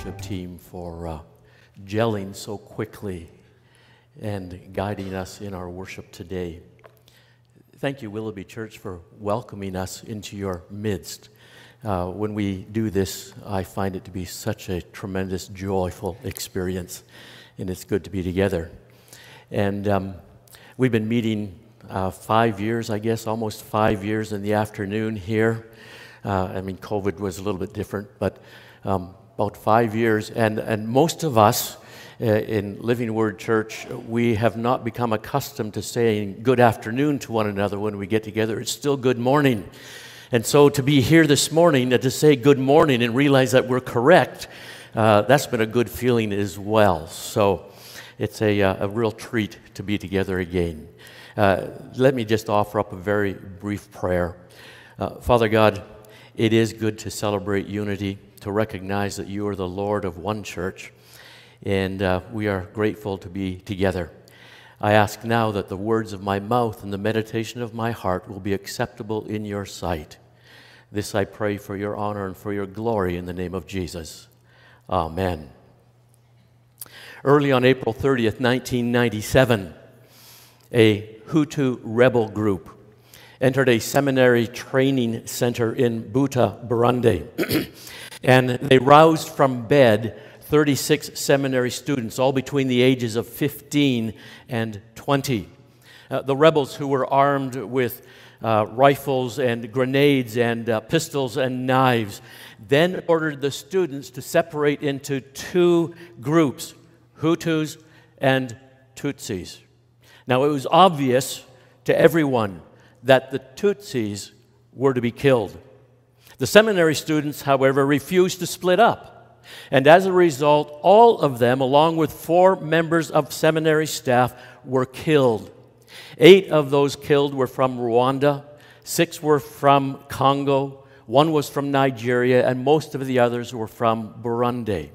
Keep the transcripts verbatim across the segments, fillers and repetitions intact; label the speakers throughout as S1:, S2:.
S1: worship team for uh, gelling so quickly and guiding us in our worship today. Thank you, Willoughby Church, for welcoming us into your midst. Uh, when we do this, I find it to be such a tremendous, joyful experience, and it's good to be together. And um, we've been meeting uh, five years, I guess, almost five years in the afternoon here. Uh, I mean, COVID was a little bit different, but um, about five years. And, and most of us uh, in Living Word Church, we have not become accustomed to saying good afternoon to one another when we get together. It's still good morning. And so to be here this morning and to say good morning and realize that we're correct, uh, that's been a good feeling as well. So it's a, a real treat to be together again. Uh, let me just offer up a very brief prayer. Uh, Father God, it is good to celebrate unity, to recognize that you are the Lord of one church, and uh, we are grateful to be together. I ask now that the words of my mouth and the meditation of my heart will be acceptable in your sight. This I pray for your honor and for your glory in the name of Jesus. Amen. Early on April thirtieth, nineteen ninety-seven, a Hutu rebel group entered a seminary training center in Buta, Burundi, and they roused from bed thirty-six seminary students, all between the ages of fifteen and twenty. Uh, the rebels, who were armed with uh, rifles and grenades and uh, pistols and knives, then ordered the students to separate into two groups, Hutus and Tutsis. Now, it was obvious to everyone that the Tutsis were to be killed. The seminary students, however, refused to split up. And as a result, all of them, along with four members of seminary staff, were killed. Eight of those killed were from Rwanda, six were from Congo, one was from Nigeria, and most of the others were from Burundi.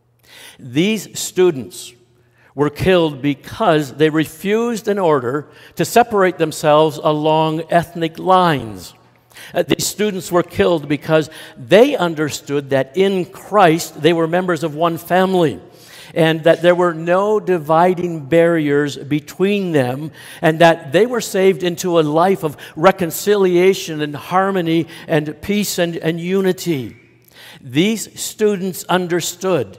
S1: These students were killed because they refused an order to separate themselves along ethnic lines. Uh, these students were killed because they understood that in Christ they were members of one family, and that there were no dividing barriers between them, and that they were saved into a life of reconciliation and harmony and peace and, and unity. These students understood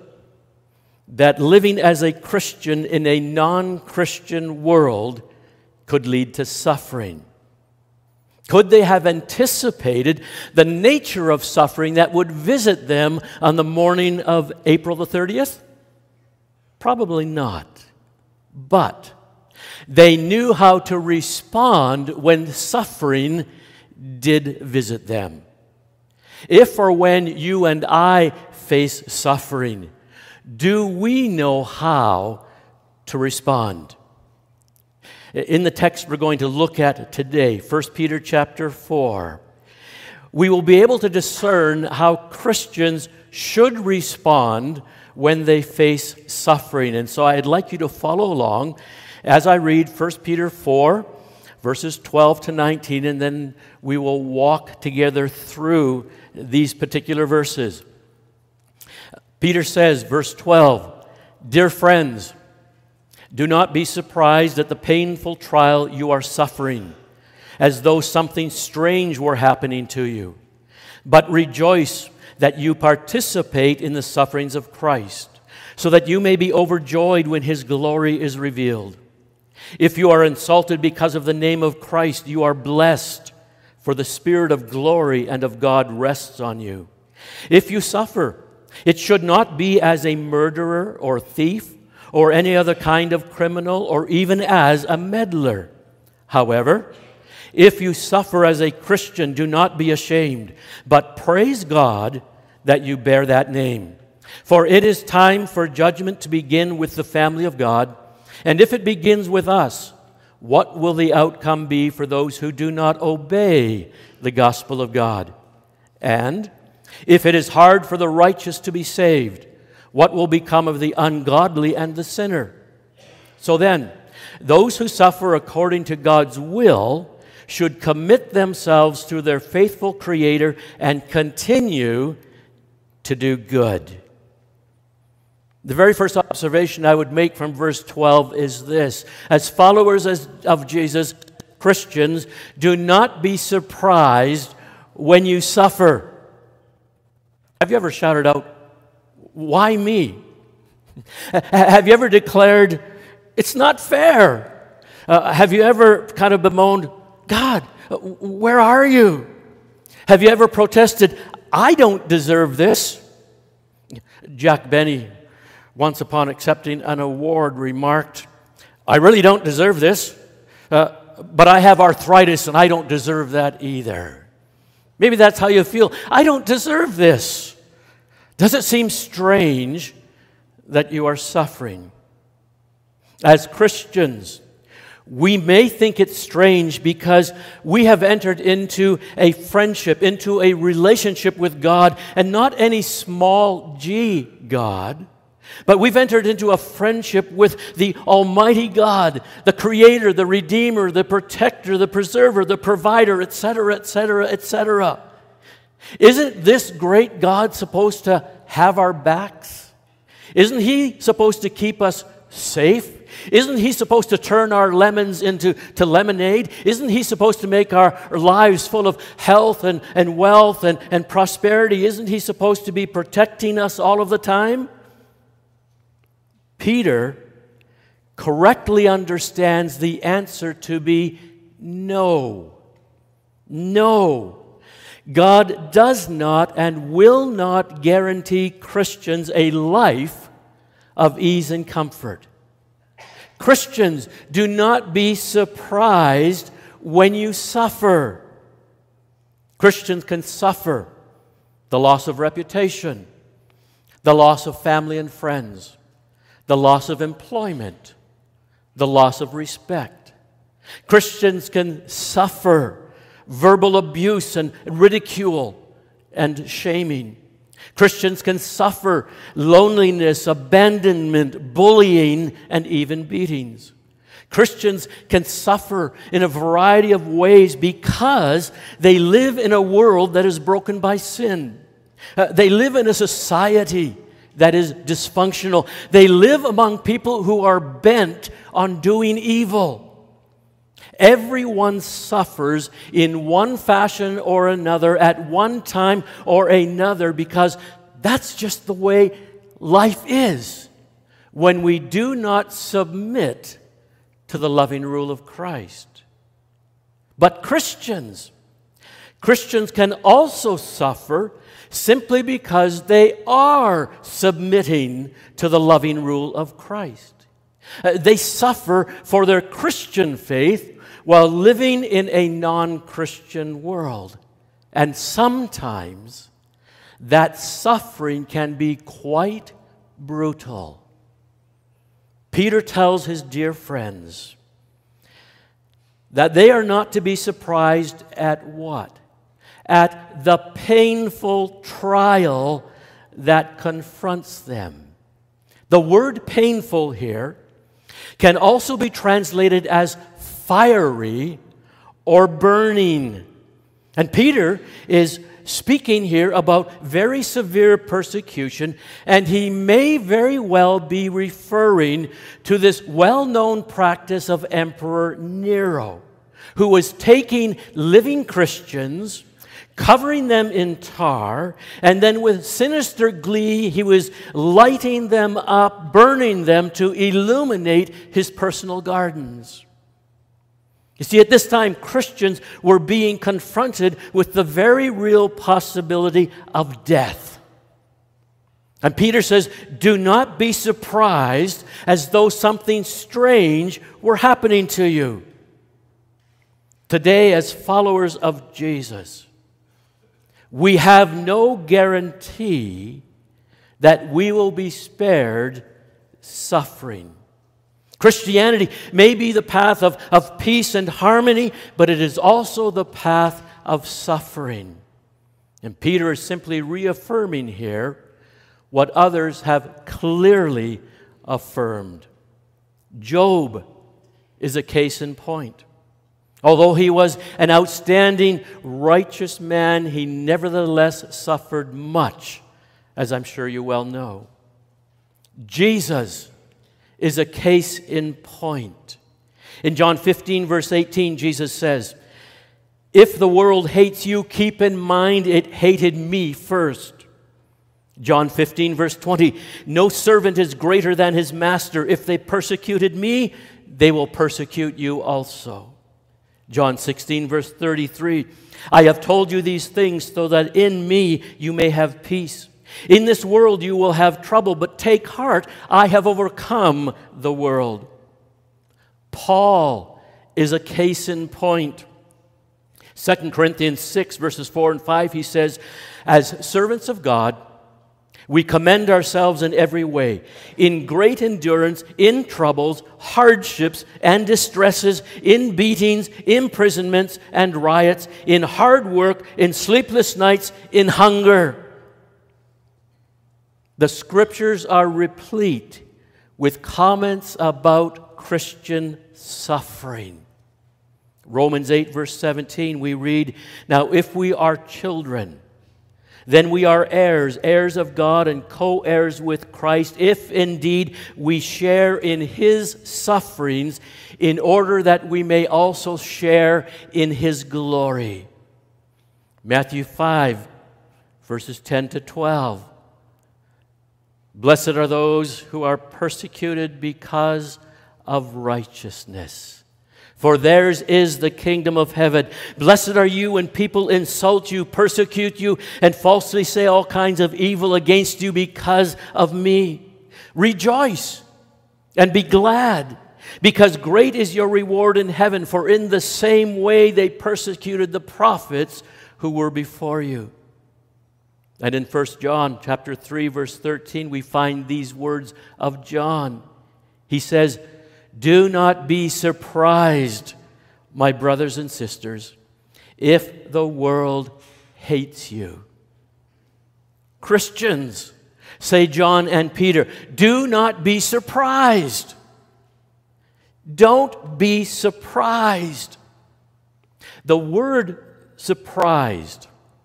S1: that living as a Christian in a non-Christian world could lead to suffering. Could they have anticipated the nature of suffering that would visit them on the morning of April the thirtieth? Probably not. But they knew how to respond when suffering did visit them. If or when you and I face suffering, do we know how to respond? In the text we're going to look at today, First Peter chapter four, we will be able to discern how Christians should respond when they face suffering. And so I'd like you to follow along as I read First Peter four, verses twelve to nineteen, and then we will walk together through these particular verses. Peter says, verse twelve, "Dear friends, do not be surprised at the painful trial you are suffering, as though something strange were happening to you. But rejoice that you participate in the sufferings of Christ, so that you may be overjoyed when His glory is revealed. If you are insulted because of the name of Christ, you are blessed, for the Spirit of glory and of God rests on you. If you suffer, it should not be as a murderer or thief or any other kind of criminal or even as a meddler. However, if you suffer as a Christian, do not be ashamed, but praise God that you bear that name. For it is time for judgment to begin with the family of God. And if it begins with us, what will the outcome be for those who do not obey the gospel of God? And if it is hard for the righteous to be saved, what will become of the ungodly and the sinner? So then, those who suffer according to God's will should commit themselves to their faithful Creator and continue to do good." The very first observation I would make from verse twelve is this: as followers of Jesus, Christians, do not be surprised when you suffer. Have you ever shouted out, "Why me?" Have you ever declared, "It's not fair"? Uh, have you ever kind of bemoaned, "God, where are you?" Have you ever protested, "I don't deserve this"? Jack Benny, once upon accepting an award, remarked, "I really don't deserve this, uh, but I have arthritis and I don't deserve that either." Maybe that's how you feel. I don't deserve this. Does it seem strange that you are suffering? As Christians, we may think it's strange because we have entered into a friendship, into a relationship with God, and not any small g God, but we've entered into a friendship with the Almighty God, the Creator, the Redeemer, the Protector, the Preserver, the Provider, et cetera, et cetera, et cetera. Isn't this great God supposed to have our backs? Isn't He supposed to keep us safe? Isn't He supposed to turn our lemons into to lemonade? Isn't He supposed to make our lives full of health and, and wealth and, and prosperity? Isn't He supposed to be protecting us all of the time? Peter correctly understands the answer to be no. No. God does not and will not guarantee Christians a life of ease and comfort. Christians, do not be surprised when you suffer. Christians can suffer the loss of reputation, the loss of family and friends, the loss of employment, the loss of respect. Christians can suffer verbal abuse and ridicule and shaming. Christians can suffer loneliness, abandonment, bullying, and even beatings. Christians can suffer in a variety of ways because they live in a world that is broken by sin. Uh, they live in a society that is dysfunctional. They live among people who are bent on doing evil. Everyone suffers in one fashion or another at one time or another because that's just the way life is when we do not submit to the loving rule of Christ. But Christians, Christians can also suffer simply because they are submitting to the loving rule of Christ. Uh, they suffer for their Christian faith while living in a non-Christian world. And sometimes that suffering can be quite brutal. Peter tells his dear friends that they are not to be surprised at what? At the painful trial that confronts them. The word painful here can also be translated as fiery or burning. And Peter is speaking here about very severe persecution, and he may very well be referring to this well-known practice of Emperor Nero, who was taking living Christians, covering them in tar, and then with sinister glee, he was lighting them up, burning them to illuminate his personal gardens. You see, at this time, Christians were being confronted with the very real possibility of death. And Peter says, do not be surprised as though something strange were happening to you. Today, as followers of Jesus, we have no guarantee that we will be spared suffering. Christianity may be the path of, of peace and harmony, but it is also the path of suffering. And Peter is simply reaffirming here what others have clearly affirmed. Job is a case in point. Although he was an outstanding, righteous man, he nevertheless suffered much, as I'm sure you well know. Jesus is a case in point. In John fifteen, verse eighteen, Jesus says, "If the world hates you, keep in mind it hated me first." John fifteen, verse twenty, "No servant is greater than his master. If they persecuted me, they will persecute you also." John sixteen, verse thirty-three, "I have told you these things so that in me you may have peace. In this world you will have trouble, but take heart, I have overcome the world." Paul is a case in point. Second Corinthians six, verses four and five, he says, "As servants of God, we commend ourselves in every way, in great endurance, in troubles, hardships, and distresses, in beatings, imprisonments, and riots, in hard work, in sleepless nights, in hunger." The Scriptures are replete with comments about Christian suffering. Romans eight, verse seventeen, we read, "Now if we are children, then we are heirs, heirs of God and co-heirs with Christ, if indeed we share in His sufferings, in order that we may also share in His glory." Matthew five, verses ten to twelve. "Blessed are those who are persecuted because of righteousness, for theirs is the kingdom of heaven. Blessed are you when people insult you, persecute you, and falsely say all kinds of evil against you because of me. Rejoice and be glad, because great is your reward in heaven, for in the same way they persecuted the prophets who were before you." And in First John chapter three, verse thirteen, we find these words of John. He says, "Do not be surprised, my brothers and sisters, if the world hates you." Christians, say John and Peter, do not be surprised. Don't be surprised. The word surprised,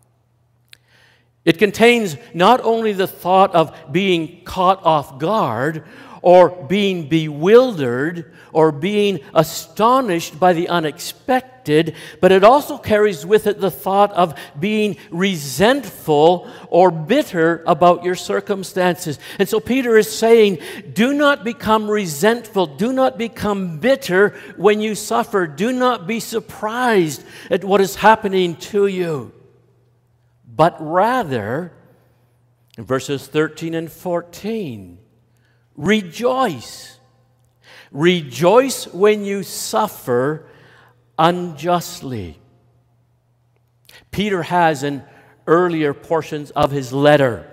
S1: it contains not only the thought of being caught off guard, or being bewildered, or being astonished by the unexpected, but it also carries with it the thought of being resentful or bitter about your circumstances. And so Peter is saying, do not become resentful, do not become bitter when you suffer, do not be surprised at what is happening to you, but rather, in verses thirteen and fourteen, rejoice. Rejoice when you suffer unjustly. Peter has, in earlier portions of his letter,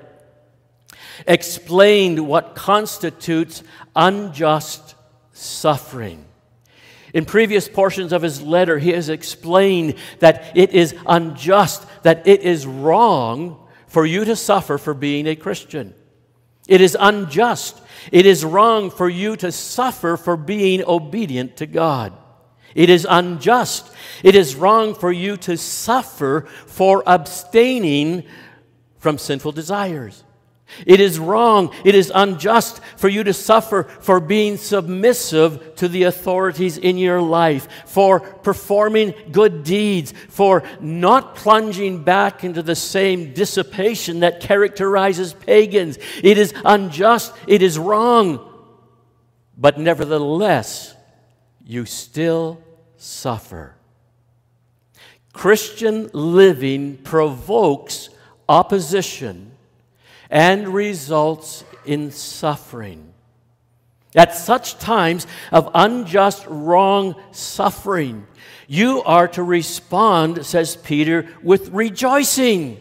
S1: explained what constitutes unjust suffering. In previous portions of his letter, he has explained that it is unjust, that it is wrong for you to suffer for being a Christian. It is unjust. It is wrong for you to suffer for being obedient to God. It is unjust. It is wrong for you to suffer for abstaining from sinful desires. It is wrong, it is unjust for you to suffer for being submissive to the authorities in your life, for performing good deeds, for not plunging back into the same dissipation that characterizes pagans. It is unjust, it is wrong, but nevertheless, you still suffer. Christian living provokes opposition and results in suffering. At such times of unjust, wrong suffering, you are to respond, says Peter, with rejoicing.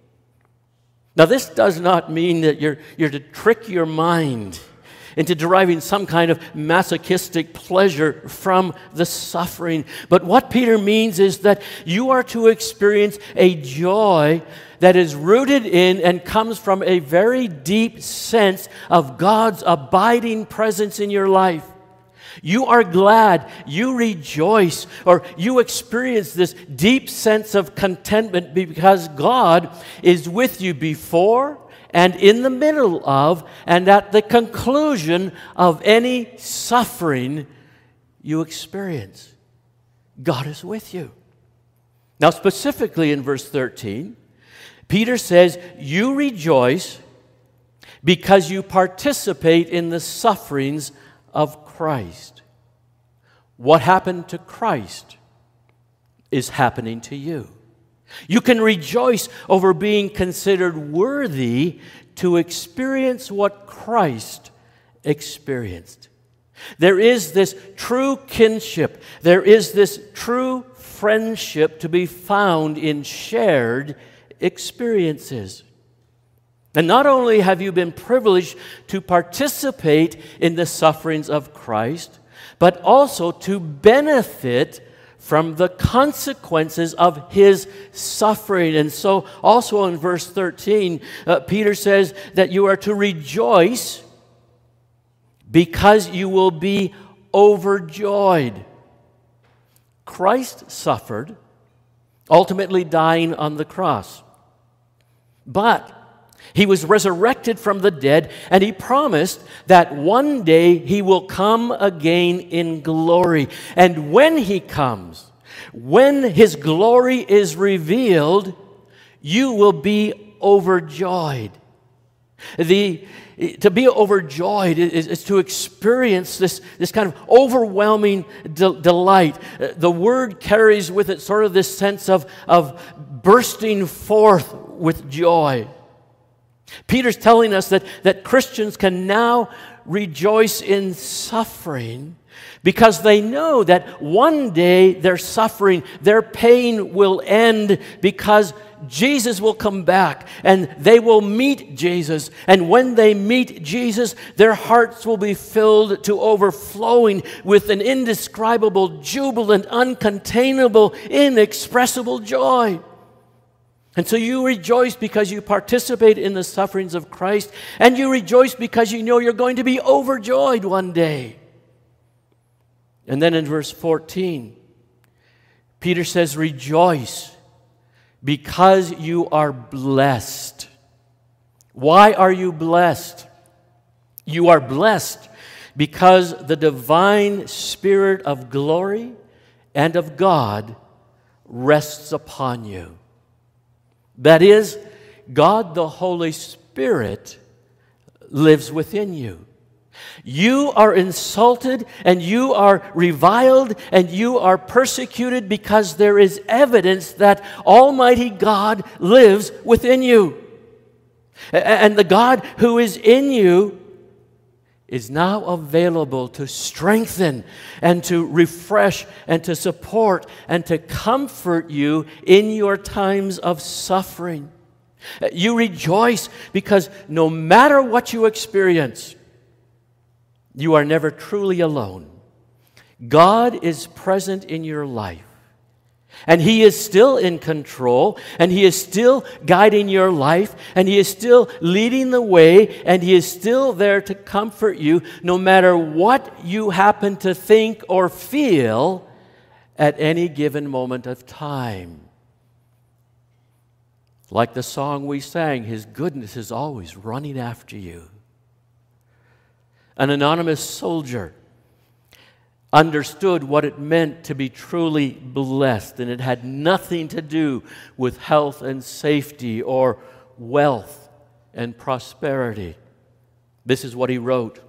S1: Now, this does not mean that you're, you're to trick your mind into deriving some kind of masochistic pleasure from the suffering. But what Peter means is that you are to experience a joy that is rooted in and comes from a very deep sense of God's abiding presence in your life. You are glad, you rejoice, or you experience this deep sense of contentment because God is with you before and in the middle of and at the conclusion of any suffering you experience, God is with you. Now, specifically in verse thirteen, Peter says, you rejoice because you participate in the sufferings of Christ. What happened to Christ is happening to you. You can rejoice over being considered worthy to experience what Christ experienced. There is this true kinship. There is this true friendship to be found in shared experiences. And not only have you been privileged to participate in the sufferings of Christ, but also to benefit from the consequences of His suffering. And so also in verse thirteen, uh, Peter says that you are to rejoice because you will be overjoyed. Christ suffered, ultimately dying on the cross. But He was resurrected from the dead, and He promised that one day He will come again in glory. And when He comes, when His glory is revealed, you will be overjoyed. The, to be overjoyed is, is to experience this, this kind of overwhelming de- delight. The word carries with it sort of this sense of, of bursting forth with joy. Peter's telling us that, that Christians can now rejoice in suffering because they know that one day their suffering, their pain will end because Jesus will come back and they will meet Jesus. And when they meet Jesus, their hearts will be filled to overflowing with an indescribable, jubilant, uncontainable, inexpressible joy. And so you rejoice because you participate in the sufferings of Christ, and you rejoice because you know you're going to be overjoyed one day. And then in verse fourteen, Peter says, rejoice because you are blessed. Why are you blessed? You are blessed because the divine Spirit of glory and of God rests upon you. That is, God the Holy Spirit lives within you. You are insulted and you are reviled and you are persecuted because there is evidence that Almighty God lives within you. And the God who is in you is now available to strengthen and to refresh and to support and to comfort you in your times of suffering. You rejoice because no matter what you experience, you are never truly alone. God is present in your life. And He is still in control, and He is still guiding your life, and He is still leading the way, and He is still there to comfort you no matter what you happen to think or feel at any given moment of time. Like the song we sang, His goodness is always running after you. An anonymous soldier understood what it meant to be truly blessed, and it had nothing to do with health and safety or wealth and prosperity. This is what he wrote.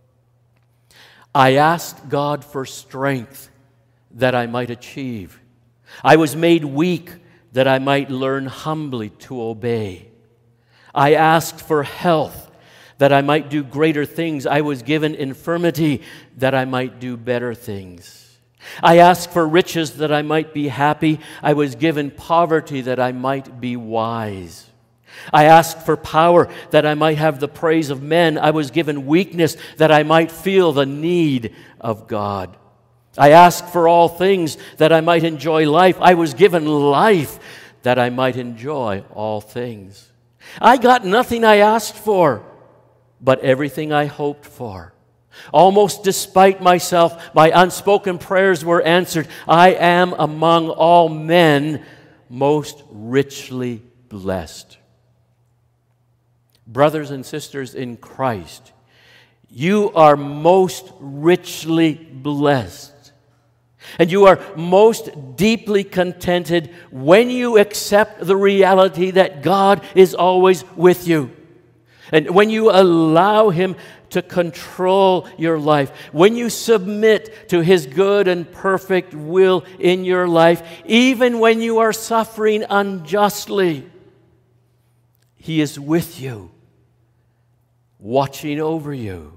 S1: I asked God for strength that I might achieve. I was made weak that I might learn humbly to obey. I asked for health that I might do greater things. I was given infirmity that I might do better things. I asked for riches that I might be happy. I was given poverty that I might be wise. I asked for power that I might have the praise of men. I was given weakness that I might feel the need of God. I asked for all things that I might enjoy life. I was given life that I might enjoy all things. I got nothing I asked for, but everything I hoped for. Almost despite myself, my unspoken prayers were answered. I am among all men most richly blessed. brothers and sisters in Christ, you are most richly blessed. And you are most deeply contented when you accept the reality that God is always with you. And when you allow Him to control your life, when you submit to His good and perfect will in your life, even when you are suffering unjustly, He is with you, watching over you.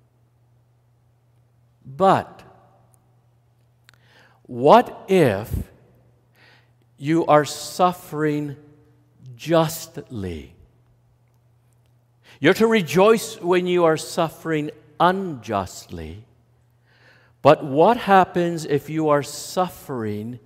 S1: But what if you are suffering justly? You're to rejoice when you are suffering unjustly. But what happens if you are suffering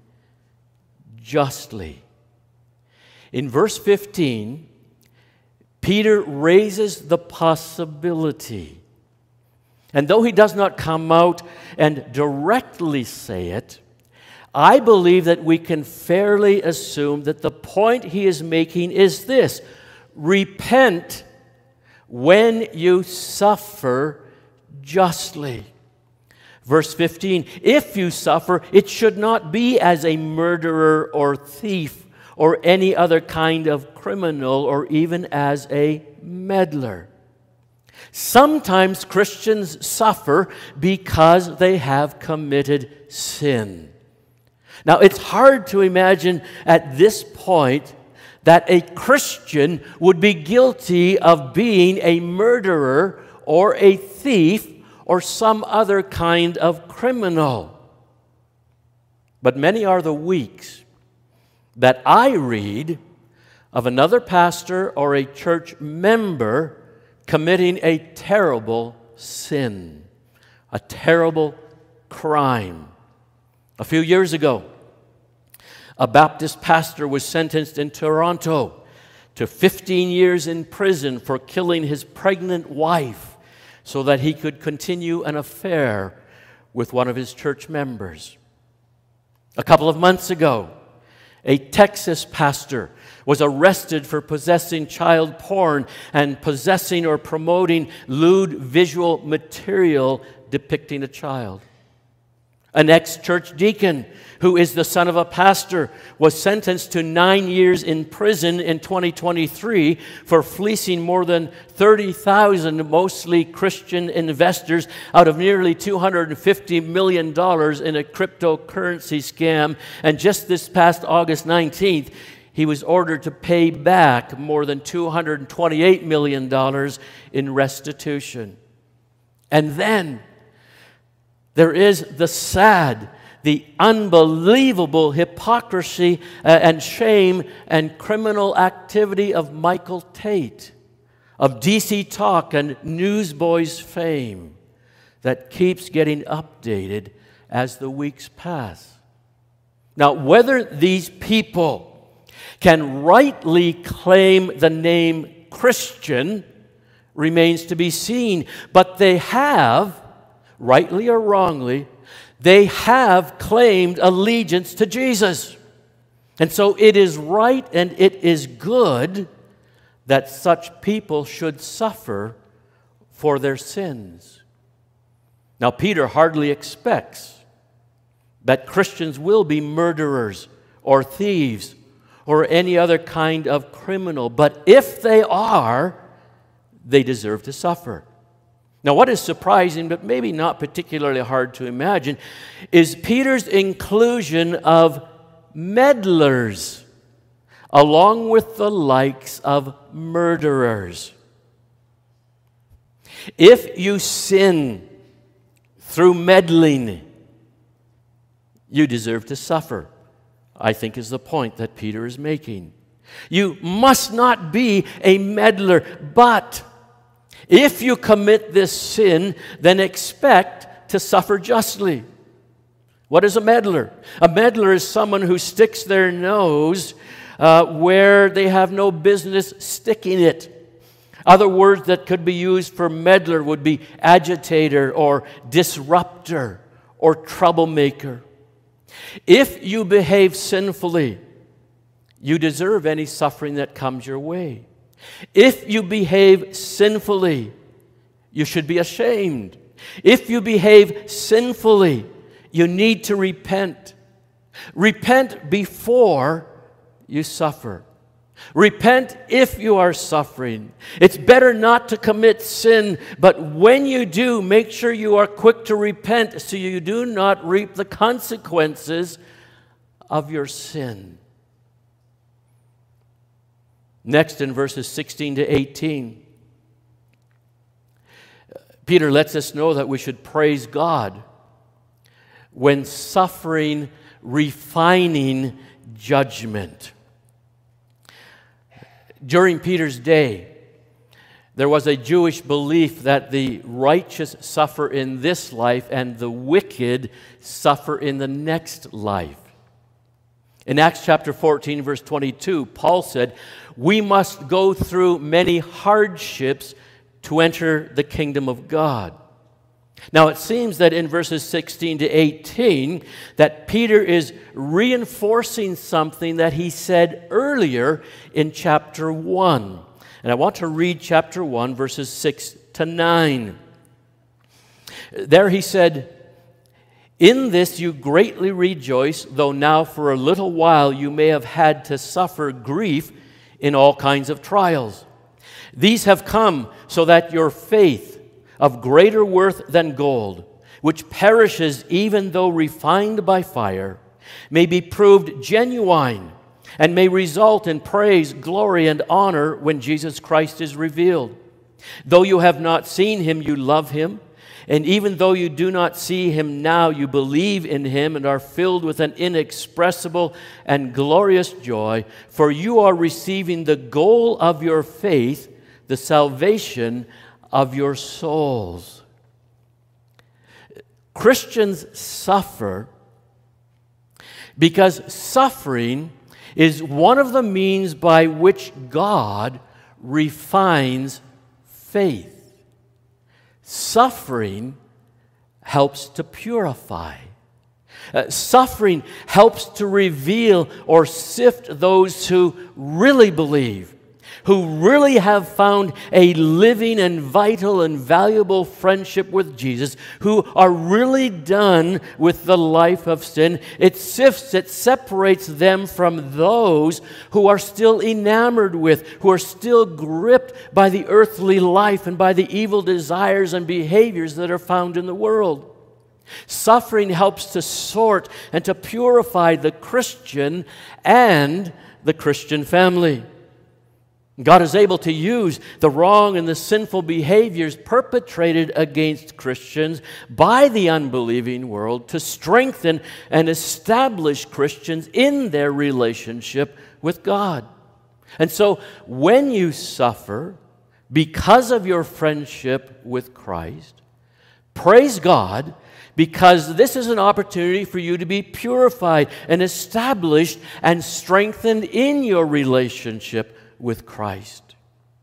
S1: justly? In verse fifteen, Peter raises the possibility. And though he does not come out and directly say it, I believe that we can fairly assume that the point he is making is this: repent when you suffer justly. Verse fifteen, if you suffer, it should not be as a murderer or thief or any other kind of criminal or even as a meddler. Sometimes Christians suffer because they have committed sin. Now, it's hard to imagine at this point that a Christian would be guilty of being a murderer or a thief or some other kind of criminal. But many are the weeks that I read of another pastor or a church member committing a terrible sin, a terrible crime. A few years ago, a Baptist pastor was sentenced in Toronto to fifteen years in prison for killing his pregnant wife so that he could continue an affair with one of his church members. A couple of months ago, a Texas pastor was arrested for possessing child porn and possessing or promoting lewd visual material depicting a child. An ex-church deacon who is the son of a pastor was sentenced to nine years in prison in twenty twenty-three for fleecing more than thirty thousand mostly Christian investors out of nearly two hundred fifty million dollars in a cryptocurrency scam. And just this past August nineteenth, he was ordered to pay back more than two hundred twenty-eight million dollars in restitution. And then there is the sad, the unbelievable hypocrisy uh, and shame and criminal activity of Michael Tate, of D C Talk and Newsboys fame, that keeps getting updated as the weeks pass. Now, whether these people can rightly claim the name Christian remains to be seen, but they have, rightly or wrongly, they have claimed allegiance to Jesus. And so it is right and it is good that such people should suffer for their sins. Now, Peter hardly expects that Christians will be murderers or thieves or any other kind of criminal, but if they are, they deserve to suffer. Now, what is surprising, but maybe not particularly hard to imagine, is Peter's inclusion of meddlers along with the likes of murderers. If you sin through meddling, you deserve to suffer, I think is the point that Peter is making. You must not be a meddler, but if you commit this sin, then expect to suffer justly. What is a meddler? A meddler is someone who sticks their nose uh, where they have no business sticking it. Other words that could be used for meddler would be agitator or disruptor or troublemaker. If you behave sinfully, you deserve any suffering that comes your way. If you behave sinfully, you should be ashamed. If you behave sinfully, you need to repent. Repent before you suffer. Repent if you are suffering. It's better not to commit sin, but when you do, make sure you are quick to repent so you do not reap the consequences of your sin. Next, in verses sixteen to eighteen, Peter lets us know that we should praise God when suffering refining judgment. During Peter's day, there was a Jewish belief that the righteous suffer in this life and the wicked suffer in the next life. In Acts chapter fourteen, verse twenty-two, Paul said, "We must go through many hardships to enter the kingdom of God." Now, it seems that in verses sixteen to eighteen, that Peter is reinforcing something that he said earlier in chapter one. And I want to read chapter one, verses six to nine. There he said, "In this you greatly rejoice, though now for a little while you may have had to suffer grief in all kinds of trials. These have come so that your faith, of greater worth than gold, which perishes even though refined by fire, may be proved genuine and may result in praise, glory, and honor when Jesus Christ is revealed. Though you have not seen him, you love him, and even though you do not see him now, you believe in him and are filled with an inexpressible and glorious joy, for you are receiving the goal of your faith, the salvation of your souls." Christians suffer because suffering is one of the means by which God refines faith. Suffering helps to purify. Uh, suffering helps to reveal or sift those who really believe, who really have found a living and vital and valuable friendship with Jesus, who are really done with the life of sin. It sifts, it separates them from those who are still enamored with, who are still gripped by the earthly life and by the evil desires and behaviors that are found in the world. Suffering helps to sort and to purify the Christian and the Christian family. God is able to use the wrong and the sinful behaviors perpetrated against Christians by the unbelieving world to strengthen and establish Christians in their relationship with God. And so when you suffer because of your friendship with Christ, praise God, because this is an opportunity for you to be purified and established and strengthened in your relationship with Christ.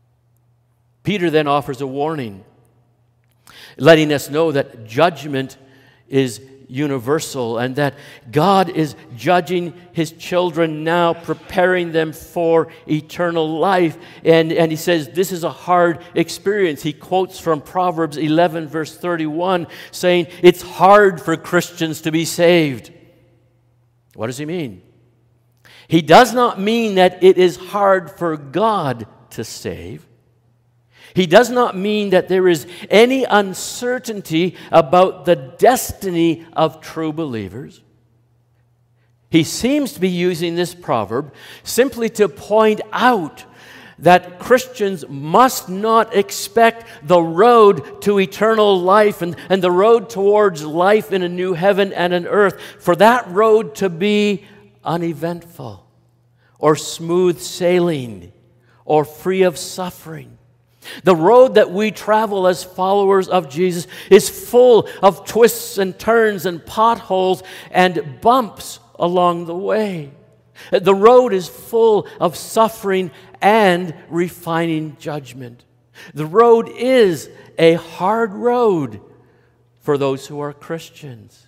S1: Peter then offers a warning, letting us know that judgment is universal and that God is judging his children now, preparing them for eternal life. And, and he says this is a hard experience. He quotes from Proverbs eleven, verse thirty-one, saying it's hard for Christians to be saved. What does he mean? He does not mean that it is hard for God to save. He does not mean that there is any uncertainty about the destiny of true believers. He seems to be using this proverb simply to point out that Christians must not expect the road to eternal life and, and the road towards life in a new heaven and an earth, for that road to be uneventful or smooth sailing or free of suffering. The road that we travel as followers of Jesus is full of twists and turns and potholes and bumps along the way. The road is full of suffering and refining judgment. The road is a hard road for those who are Christians.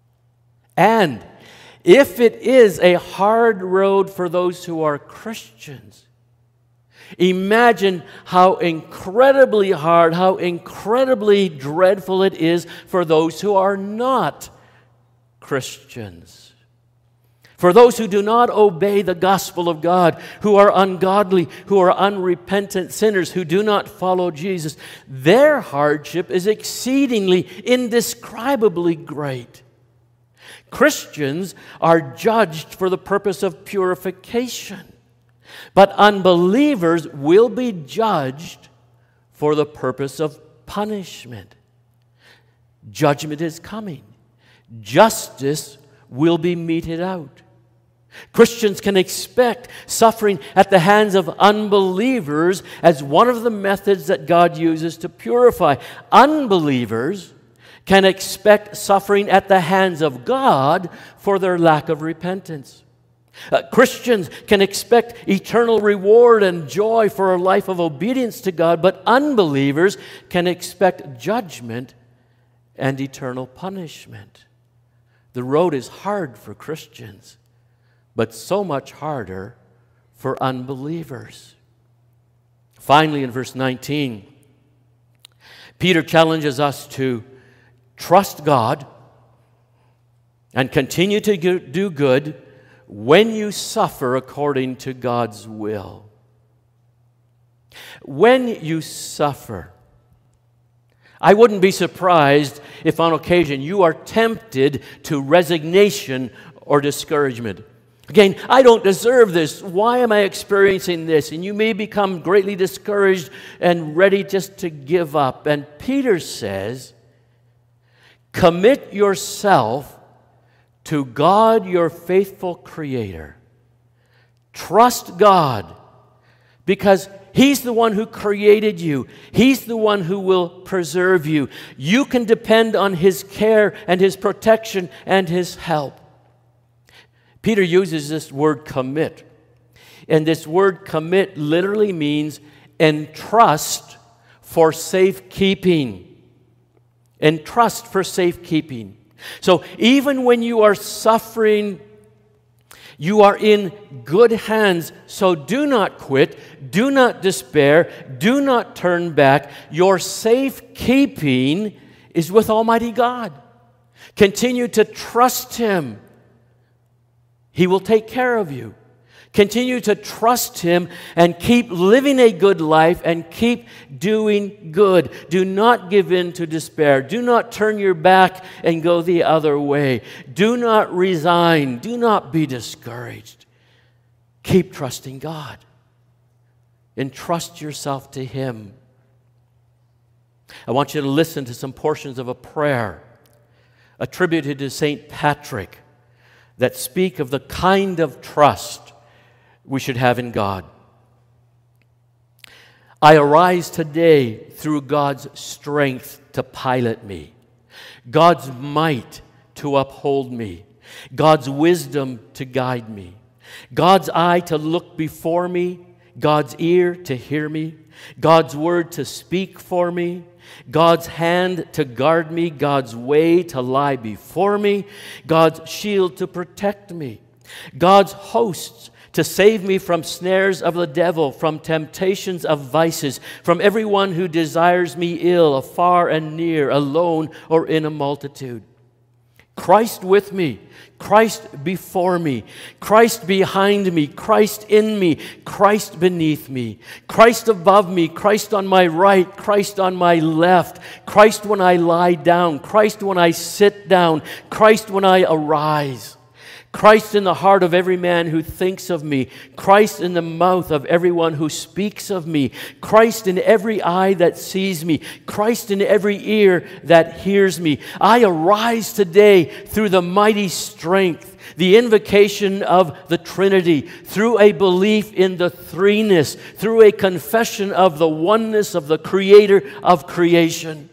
S1: And if it is a hard road for those who are Christians, Imagine how incredibly hard, how incredibly dreadful it is for those who are not Christians. For those who do not obey the gospel of God, who are ungodly, who are unrepentant sinners, who do not follow Jesus, their hardship is exceedingly, indescribably great. Christians are judged for the purpose of purification, but unbelievers will be judged for the purpose of punishment. Judgment is coming. Justice will be meted out. Christians can expect suffering at the hands of unbelievers as one of the methods that God uses to purify. Unbelievers can expect suffering at the hands of God for their lack of repentance. Uh, Christians can expect eternal reward and joy for a life of obedience to God, but unbelievers can expect judgment and eternal punishment. The road is hard for Christians, but so much harder for unbelievers. Finally, in verse nineteen, Peter challenges us to trust God and continue to do good when you suffer according to God's will. When you suffer, I wouldn't be surprised if on occasion you are tempted to resignation or discouragement. Again, I don't deserve this. Why am I experiencing this? And you may become greatly discouraged and ready just to give up. And Peter says, commit yourself to God, your faithful Creator. Trust God because He's the one who created you. He's the one who will preserve you. You can depend on His care and His protection and His help. Peter uses this word commit. And this word commit literally means entrust for safekeeping. Entrust for safekeeping. So even when you are suffering, you are in good hands. So do not quit. Do not despair. Do not turn back. Your safekeeping is with Almighty God. Continue to trust Him. He will take care of you. Continue to trust Him and keep living a good life and keep doing good. Do not give in to despair. Do not turn your back and go the other way. Do not resign. Do not be discouraged. Keep trusting God. Entrust yourself to Him. I want you to listen to some portions of a prayer attributed to Saint Patrick that speak of the kind of trust we should have in God. I arise today through God's strength to pilot me, God's might to uphold me, God's wisdom to guide me, God's eye to look before me, God's ear to hear me, God's word to speak for me, God's hand to guard me, God's way to lie before me, God's shield to protect me, God's hosts to save me from snares of the devil, from temptations of vices, from everyone who desires me ill, afar and near, alone or in a multitude. Christ with me, Christ before me, Christ behind me, Christ in me, Christ beneath me, Christ above me, Christ on my right, Christ on my left, Christ when I lie down, Christ when I sit down, Christ when I arise. Christ in the heart of every man who thinks of me, Christ in the mouth of everyone who speaks of me, Christ in every eye that sees me, Christ in every ear that hears me. I arise today through the mighty strength, the invocation of the Trinity, through a belief in the threeness, through a confession of the oneness of the Creator of creation.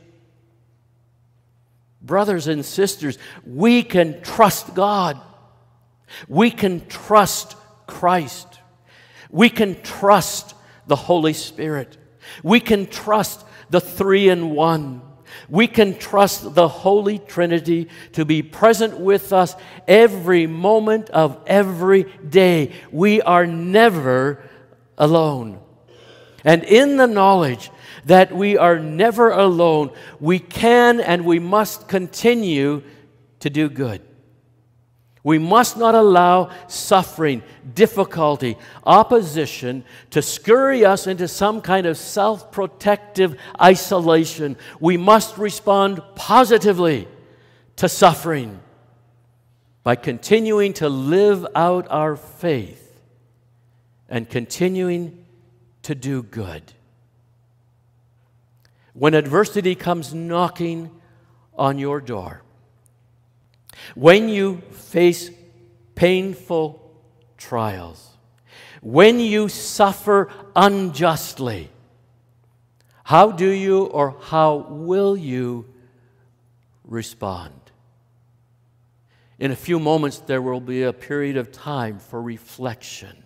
S1: Brothers and sisters, we can trust God. We can trust Christ. We can trust the Holy Spirit. We can trust the three in one. We can trust the Holy Trinity to be present with us every moment of every day. We are never alone. And in the knowledge that we are never alone, we can and we must continue to do good. We must not allow suffering, difficulty, opposition to scurry us into some kind of self-protective isolation. We must respond positively to suffering by continuing to live out our faith and continuing to do good. When adversity comes knocking on your door, when you face painful trials, when you suffer unjustly, how do you or how will you respond? In a few moments, there will be a period of time for reflection.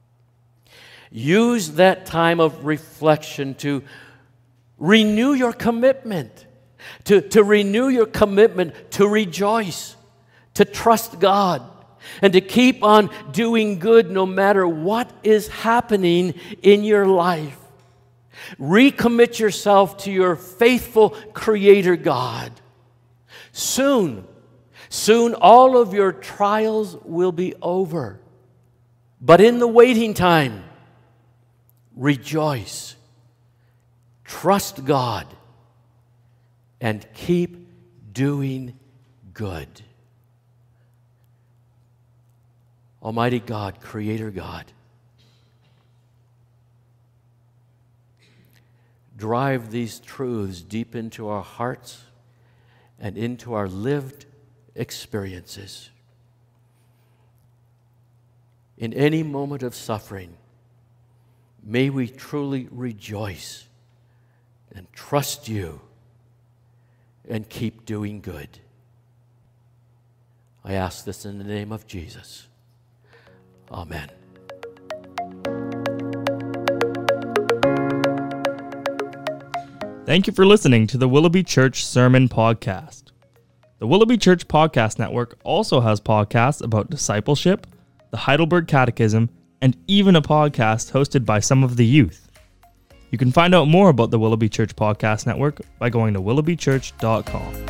S1: Use that time of reflection to renew your commitment, to, to renew your commitment to rejoice, to trust God, and to keep on doing good no matter what is happening in your life. Recommit yourself to your faithful Creator God. Soon, soon all of your trials will be over. But in the waiting time, rejoice, trust God, and keep doing good. Almighty God, Creator God, drive these truths deep into our hearts and into our lived experiences. In any moment of suffering, may we truly rejoice and trust you and keep doing good. I ask this in the name of Jesus. Amen.
S2: Thank you for listening to the Willoughby Church Sermon Podcast. The Willoughby Church Podcast Network also has podcasts about discipleship, the Heidelberg Catechism, and even a podcast hosted by some of the youth. You can find out more about the Willoughby Church Podcast Network by going to willoughby church dot com.